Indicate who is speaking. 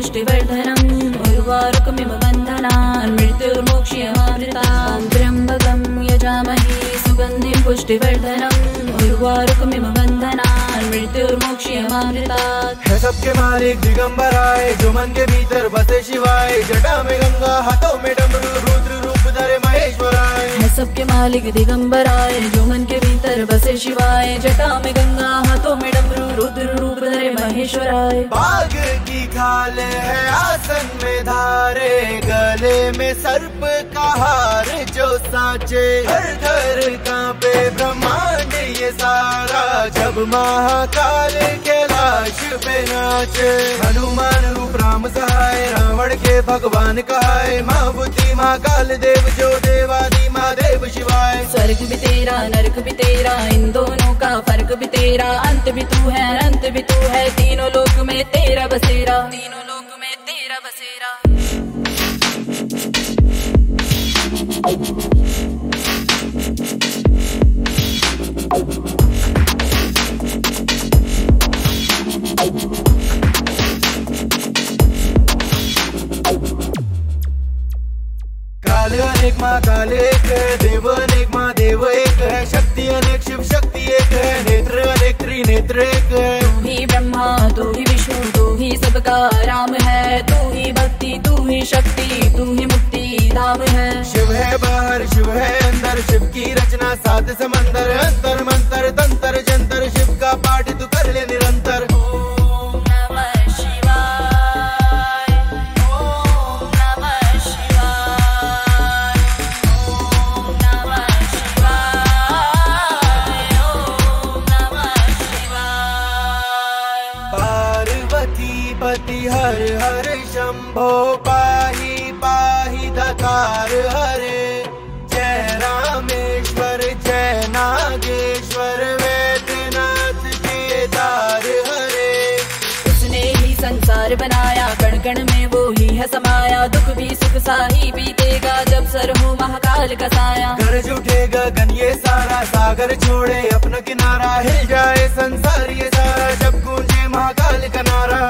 Speaker 1: पुष्टिवर्धनम् उर्वारुकमिव बन्धनान् मृत्युर्मोक्ष्यमामृतात् त्र्यम्बकं यजामहे सुगन्धिं पुष्टिवर्धनम् उर्वारुकमिव बन्धनान् मृत्युर्मोक्ष्यमामृतात्।
Speaker 2: है सबके मालिक दिगंबराय जो मन के भीतर बसे शिवाय, जटा में गंगा हाथों में डमरू रुद्र रूप धरे महेश्वराय।
Speaker 1: है सबके मालिक दिगंबराय जो मन के भीतर बसे शिवाय, जटा में गंगा हाथों में डमरू रुद्र रूप धरे महेश्वराय।
Speaker 2: बाघ की खाल है आसन में धारे, गले में सर्प का हार जो साचे, हर घर कांपे ब्रह्मांड ये सारा, जब महाकाल के लाश पे नाचे। हनुमान रूप राम सहाय, रावण के भगवान कहाय, महाबुद्धि महाकाल देव जो देवादि महादेव शिवाय।
Speaker 1: स्वर्ग भी तेरा नरक भी तेरा, इन दोनों का फर्क भी तेरा, अंत भी तू है अंत भी तू है, तीनों लोक में तेरा बसेरा, तीनों लोक में तेरा बसेरा।
Speaker 2: काल अनेक महाकाल एक है, देव अनेक महादेव एक है, शक्ति अनेक शिव शक्ति एक है, नेत्र अनेक त्रिनेत्र एक है।
Speaker 1: तू ही ब्रह्मा तू ही विष्णु तू ही सबका राम है, तू ही भक्ति तू ही शक्ति तू ही मुक्ति धाम है।
Speaker 2: शिव है बाहर शिव है अंदर, शिव की रचना सात समंदर, अंतर मंतर तंत्र जंतर, शिव का पाठ तू कर ले निरंतर।
Speaker 1: ओम नमः शिवाय, ओम नमः शिवाय, ओम नमः शिवाय, ओम नमः शिवाय।
Speaker 2: पार्वती पति हर हर शंभो पाहि पाहि धकार हरे, जय रामेश्वर जय नागेश्वर वैद्यनाथ केदार हरे।
Speaker 1: उसने ही संसार बनाया, कण कण में वो ही है समाया, दुख भी सुख साही बीतेगा जब सर हो महाकाल का साया।
Speaker 2: गरज उठे गगन ये सारा, सागर छोड़े अपना किनारा, हिल जाए संसार ये सारा, जब गूंजे महाकाल का नारा।